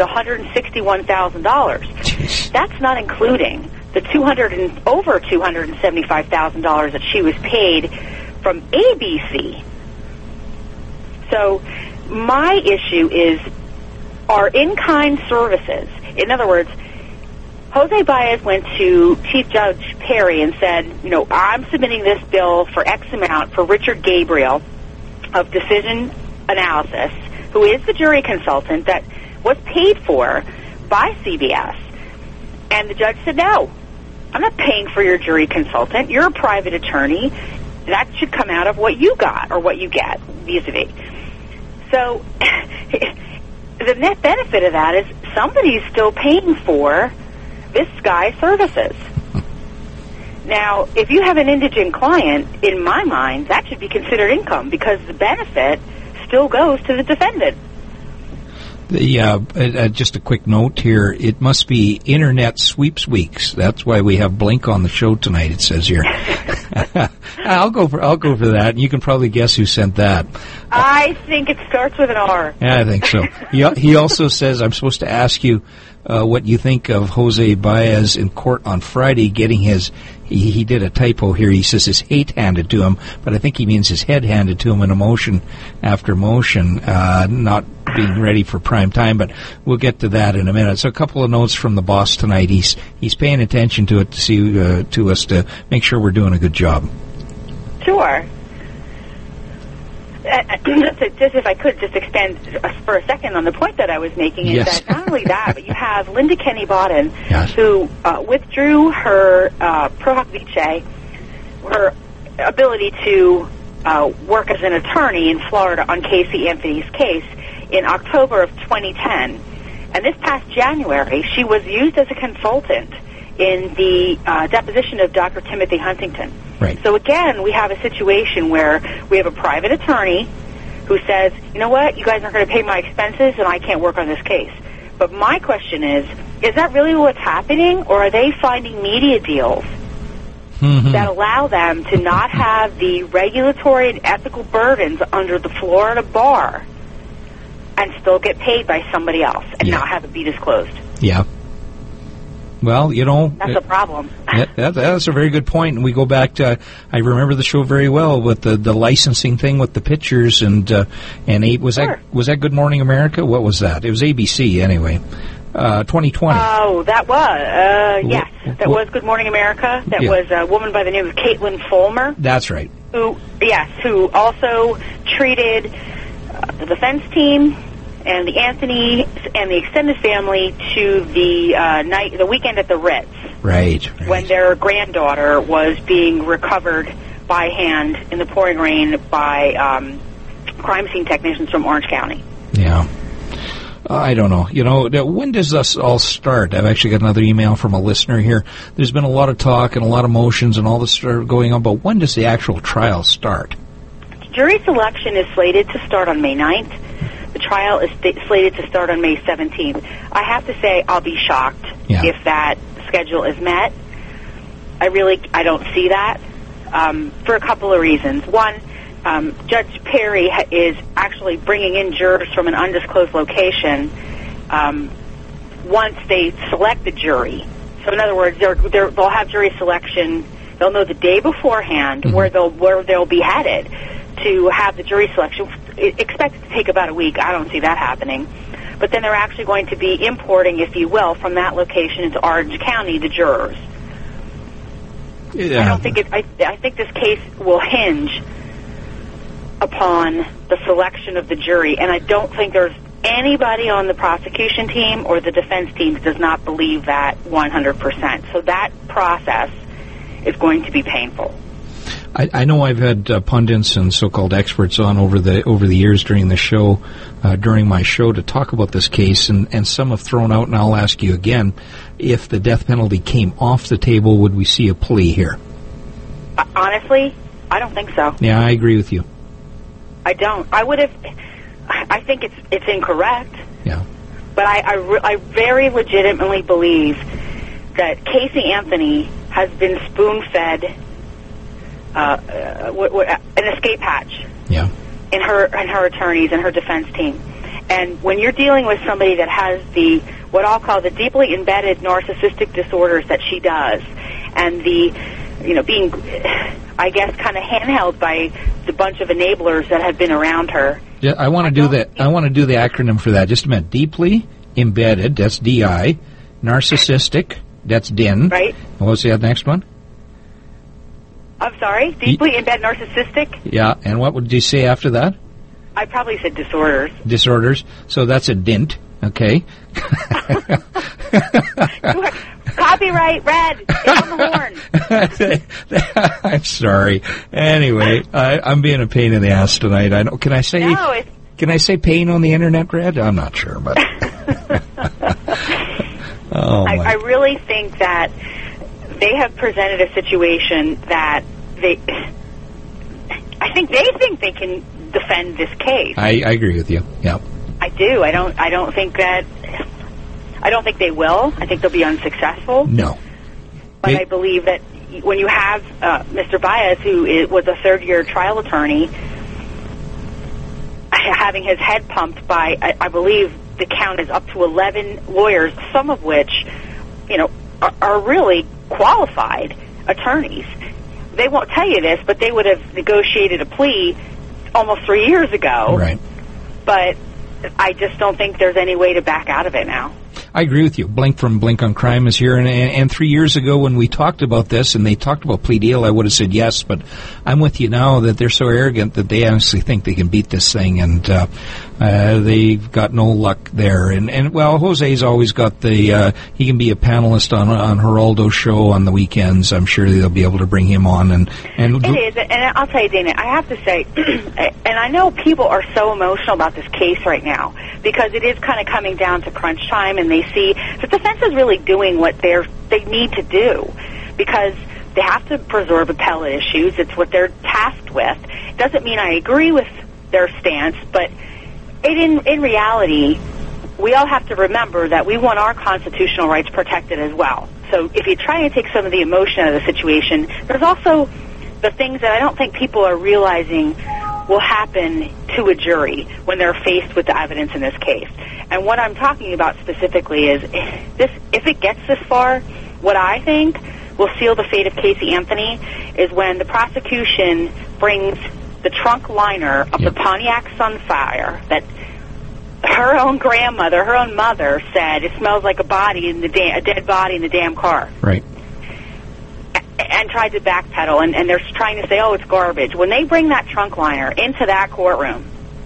$161,000. That's not including the over $275,000 that she was paid from ABC. So my issue is, are in-kind services, in other words, Jose Baez went to Chief Judge Perry and said, I'm submitting this bill for X amount for Richard Gabriel of Decision Analysis, who is the jury consultant that was paid for by CBS. And the judge said, no, I'm not paying for your jury consultant. You're a private attorney. That should come out of what you got or what you get vis-a-vis. So the net benefit of that is somebody's still paying for this guy's services. Now, if you have an indigent client, in my mind, that should be considered income because the benefit still goes to the defendant. Just a quick note here. It must be Internet Sweeps Weeks. That's why we have Blink on the show tonight, it says here. I'll go for that, and you can probably guess who sent that. I think it starts with an R. Yeah, I think so. He also says, I'm supposed to ask you what you think of Jose Baez in court on Friday getting his, he did a typo here, he says his hate handed to him, but I think he means his head handed to him in a motion after motion, not being ready for prime time, but we'll get to that in a minute. So a couple of notes from the boss tonight. He's paying attention to it to us to make sure we're doing a good job. Sure. Just if I could just expand for a second on the point that I was making, is that not only that, but you have Linda Kenny Bodden, who withdrew her pro hoc vice, her ability to work as an attorney in Florida on Casey Anthony's case in October of 2010. And this past January, she was used as a consultant in the deposition of Dr. Timothy Huntington. Right. So again, we have a situation where we have a private attorney who says, you know what, you guys aren't going to pay my expenses and I can't work on this case. But my question is that really what's happening, or are they finding media deals that allow them to not have the regulatory and ethical burdens under the Florida bar and still get paid by somebody else and not have it be disclosed? Yeah. Well, you know, that's a problem. That's a very good point. And we go back to, I remember the show very well with the licensing thing with the pictures and was that Good Morning America? What was that? It was ABC anyway. 2020. Oh, that was yes, that was Good Morning America. That was a woman by the name of Caitlin Fulmer. That's right. Who also treated the defense team and the Anthony and the extended family to the weekend at the Ritz. Right. When their granddaughter was being recovered by hand in the pouring rain by crime scene technicians from Orange County. Yeah. I don't know. You know, when does this all start? I've actually got another email from a listener here. There's been a lot of talk and a lot of motions and all this going on, but when does the actual trial start? Jury selection is slated to start on May 9th. The trial is slated to start on May 17th. I have to say I'll be shocked if that schedule is met. I don't see that for a couple of reasons. One, Judge Perry is actually bringing in jurors from an undisclosed location once they select the jury. So in other words, they'll have jury selection. They'll know the day beforehand where they'll be headed to have the jury selection. Expected to take about a week. I don't see that happening. But then they're actually going to be importing, if you will, from that location into Orange County the jurors. Yeah. I think this case will hinge upon the selection of the jury, and I don't think there's anybody on the prosecution team or the defense team that does not believe that 100%. So that process is going to be painful. I know I've had pundits and so-called experts on over the years during the show, during my show, to talk about this case, and some have thrown out, and I'll ask you again, if the death penalty came off the table, would we see a plea here? Honestly, I don't think so. Yeah, I agree with you. I don't. I think it's incorrect. Yeah. But I very legitimately believe that Casey Anthony has been spoon-fed an escape hatch. Yeah. In her attorneys and her defense team. And when you're dealing with somebody that has what I'll call the deeply embedded narcissistic disorders that she does, and being, I guess, kind of handheld by the bunch of enablers that have been around her. Yeah, I want to do that. I want to do the acronym for that. Just a minute. Deeply embedded, that's DI. Narcissistic, that's DIN. Right. And what's the next one? I'm sorry? Deeply embedded narcissistic? Yeah, and what would you say after that? I probably said disorders. Disorders. So that's a DINT, okay? Copyright, Red. Get on the horn. I'm sorry. Anyway, I'm being a pain in the ass tonight. Can I say? No, Can I say pain on the internet, Red? I'm not sure, but I really think that they have presented a situation that I think they can defend this case. I agree with you. Yeah, I do. I don't think they will. I think they'll be unsuccessful. No, but I believe that when you have Mr. Baez, who was a third-year trial attorney, having his head pumped by, I believe the count is up to 11 lawyers, some of which, are really qualified attorneys. They won't tell you this, but they would have negotiated a plea almost 3 years ago. Right. But I just don't think there's any way to back out of it now. I agree with you. Blink from Blink on Crime is here, and 3 years ago when we talked about this and they talked about plea deal, I would have said yes, but I'm with you now that they're so arrogant that they honestly think they can beat this thing, and they've got no luck there. And well, Jose's always got he can be a panelist on Geraldo's show on the weekends. I'm sure they'll be able to bring him on. And it is, and I'll tell you, Dana, I have to say, and I know people are so emotional about this case right now because it is kind of coming down to crunch time, and they see the defense is really doing what they need to do because they have to preserve appellate issues. It's what they're tasked with. It doesn't mean I agree with their stance, but in reality, we all have to remember that we want our constitutional rights protected as well. So if you try and take some of the emotion out of the situation, there's also the things that I don't think people are realizing will happen to a jury when they're faced with the evidence in this case. And what I'm talking about specifically is if it gets this far, what I think will seal the fate of Casey Anthony is when the prosecution brings the trunk liner of the Pontiac Sunfire that her own grandmother, her own mother said it smells like a dead body in the damn car. Right. And tried to backpedal, and they're trying to say, oh, it's garbage. When they bring that trunk liner into that courtroom,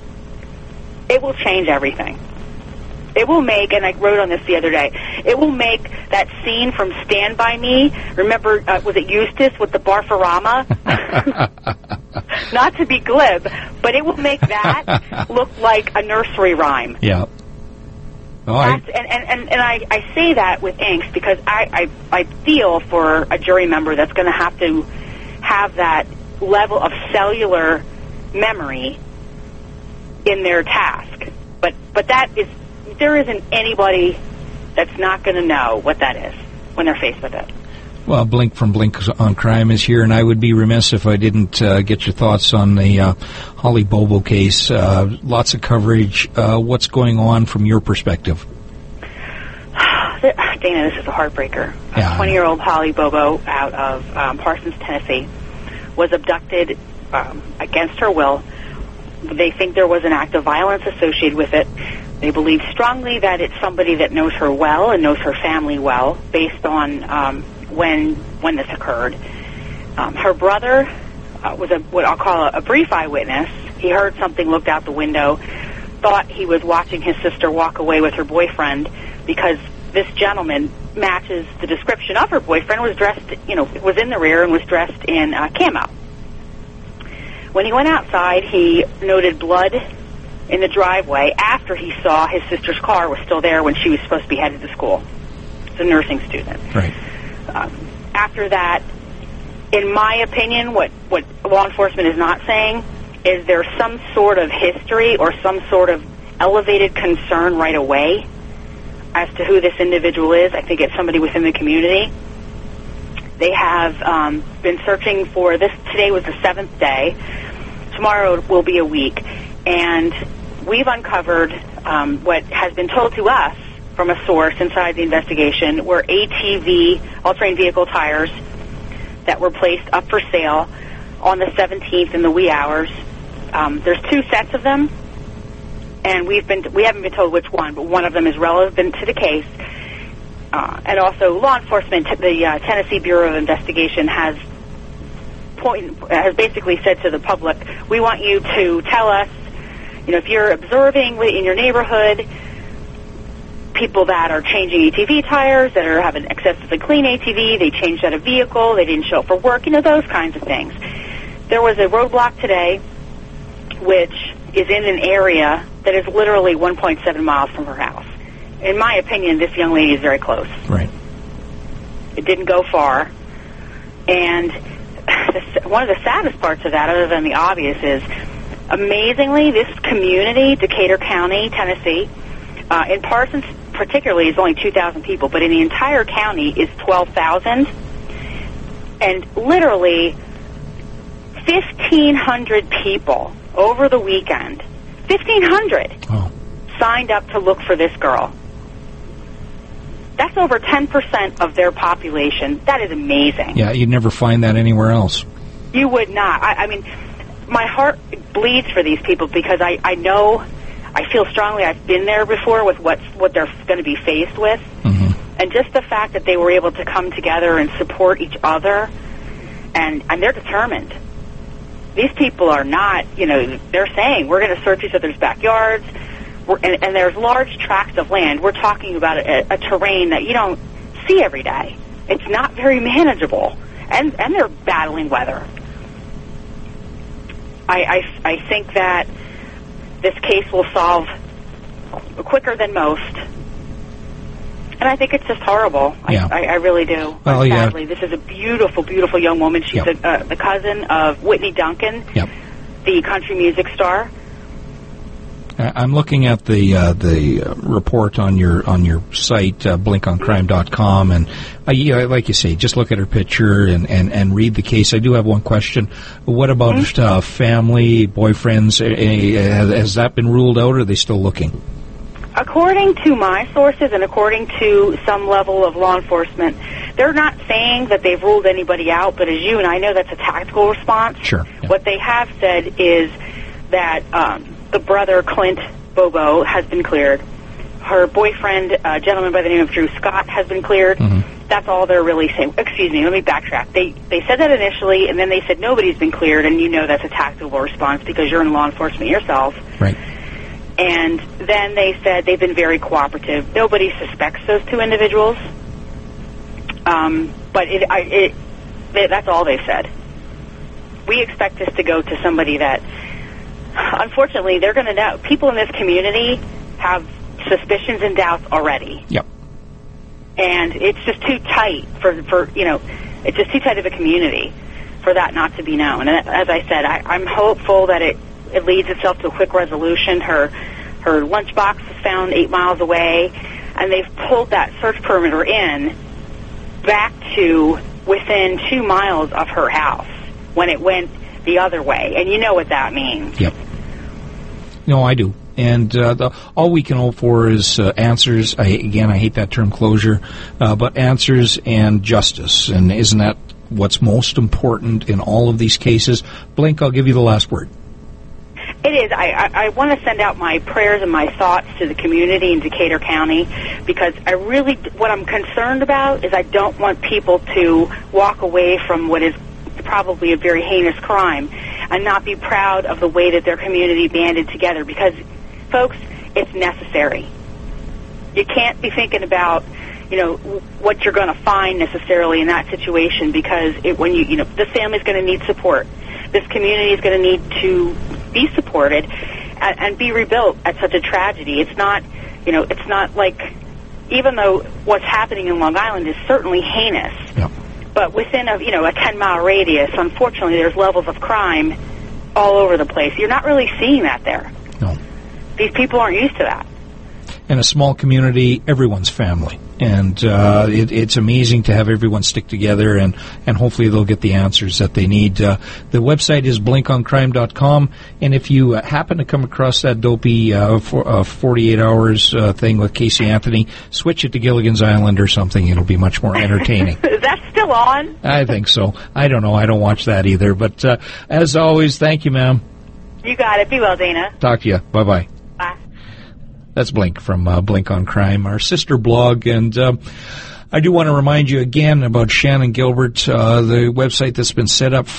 it will change everything. It will make, and I wrote on this the other day, it will make that scene from Stand By Me, remember, was it Eustace with the Barfarama? Not to be glib, but it will make that look like a nursery rhyme. Yeah. Oh, I say that with angst because I feel for a jury member that's going to have that level of cellular memory in their task. But there isn't anybody that's not going to know what that is when they're faced with it. Well, Blink from Blink on Crime is here, and I would be remiss if I didn't get your thoughts on the Holly Bobo case. Lots of coverage. What's going on from your perspective? Dana, this is a heartbreaker. Yeah, 20-year-old Holly Bobo out of Parsons, Tennessee, was abducted against her will. They think there was an act of violence associated with it. They believe strongly that it's somebody that knows her well and knows her family well, based on when this occurred. Her brother was what I'll call a brief eyewitness. He heard something, looked out the window, thought he was watching his sister walk away with her boyfriend because this gentleman matches the description of her boyfriend, was dressed, was in the rear and was dressed in camo. When he went outside, he noted blood in the driveway after he saw his sister's car was still there when she was supposed to be headed to school. It's a nursing student. Right. After that, in my opinion, what law enforcement is not saying is there's some sort of history or some sort of elevated concern right away as to who this individual is. I think it's somebody within the community. They have been searching for this. Today was the 7th day. Tomorrow will be a week. And we've uncovered what has been told to us from a source inside the investigation were ATV, all-terrain vehicle tires, that were placed up for sale on the 17th in the wee hours. There's 2 sets of them, and we haven't been told which one, but one of them is relevant to the case. And also, law enforcement, the Tennessee Bureau of Investigation has basically said to the public, we want you to tell us, if you're observing in your neighborhood people that are changing ATV tires, that are having excessively clean ATV, they changed out a vehicle, they didn't show up for work, those kinds of things. There was a roadblock today which is in an area that is literally 1.7 miles from her house. In my opinion, this young lady is very close. Right. It didn't go far. And one of the saddest parts of that, other than the obvious, is amazingly, this community, Decatur County, Tennessee, in Parsons particularly is only 2,000 people, but in the entire county is 12,000. And literally 1,500 people over the weekend, 1,500 signed up to look for this girl. That's over 10% of their population. That is amazing. Yeah, you'd never find that anywhere else. You would not. I mean, my heart bleeds for these people because I know, I feel strongly I've been there before with what they're going to be faced with. Mm-hmm. And just the fact that they were able to come together and support each other, and they're determined. These people are not, they're saying, we're going to search each other's backyards, and there's large tracts of land. We're talking about a terrain that you don't see every day. It's not very manageable, and they're battling weather. I think that this case will solve quicker than most, and I think it's just horrible. Yeah. I really do. Well, sadly, this is a beautiful, beautiful young woman. She's the cousin of Whitney Duncan, the country music star. I'm looking at the report on your site, blinkoncrime.com, and like you say, just look at her picture and read the case. I do have one question. What about family, boyfriends? Has that been ruled out, or are they still looking? According to my sources and according to some level of law enforcement, they're not saying that they've ruled anybody out, but as you and I know, that's a tactical response. Sure. Yeah. What they have said is that the brother, Clint Bobo, has been cleared. Her boyfriend, a gentleman by the name of Drew Scott, has been cleared. Mm-hmm. That's all they're really saying. Excuse me, let me backtrack. They said that initially, and then they said nobody's been cleared, and you know that's a tactical response because you're in law enforcement yourself. Right. And then they said they've been very cooperative. Nobody suspects those two individuals. But that's all they said. We expect this to go to somebody that, unfortunately, they're going to know. People in this community have suspicions and doubts already. Yep. And it's just too tight for it's just too tight of a community for that not to be known. And as I said, I'm hopeful that it leads itself to a quick resolution. Her lunchbox was found 8 miles away, and they've pulled that search perimeter in back to within 2 miles of her house when it went the other way. And you know what that means. Yep. No, I do. And all we can hope for is answers. I hate that term closure, but answers and justice. And isn't that what's most important in all of these cases? Blink, I'll give you the last word. It is. I want to send out my prayers and my thoughts to the community in Decatur County because what I'm concerned about is I don't want people to walk away from what is probably a very heinous crime and not be proud of the way that their community banded together because, folks, it's necessary. You can't be thinking about, what you're going to find necessarily in that situation because this family's going to need support. This community is going to need to be supported and be rebuilt at such a tragedy. It's not, it's not like, even though what's happening in Long Island is certainly heinous, but within a 10-mile radius, unfortunately, there's levels of crime all over the place. You're not really seeing that there. No. These people aren't used to that. In a small community, everyone's family. And it's amazing to have everyone stick together, and hopefully they'll get the answers that they need. The website is blinkoncrime.com, and if you happen to come across that dopey 48 hours thing with Casey Anthony, switch it to Gilligan's Island or something. It'll be much more entertaining. Is that still on? I think so. I don't know. I don't watch that either. But as always, thank you, ma'am. You got it. Be well, Dana. Talk to you. Bye-bye. Bye. That's Blink from Blink on Crime, our sister blog. And I do want to remind you again about Shannon Gilbert, the website that's been set up,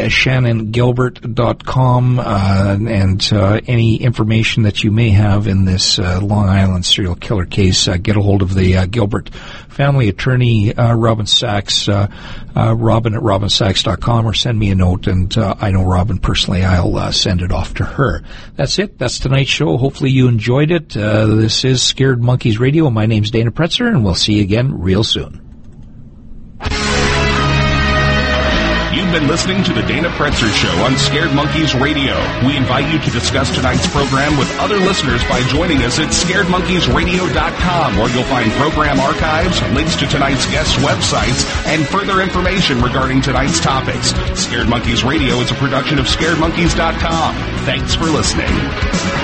findshannongilbert.com, and any information that you may have in this Long Island serial killer case, get a hold of the Gilbert family attorney, Robin Sachs, Robin at robinsachs.com, or send me a note, and I know Robin personally. I'll send it off to her. That's it. That's tonight's show. Hopefully you enjoyed it. This is Scared Monkeys Radio. My name's Dana Pretzer, and we'll see you again real soon. You've been listening to the Dana Pretzer Show on Scared Monkeys Radio. We invite you to discuss tonight's program with other listeners by joining us at scaredmonkeysradio.com, where you'll find program archives, links to tonight's guests' websites, and further information regarding tonight's topics. Scared Monkeys Radio is a production of scaredmonkeys.com. Thanks for listening.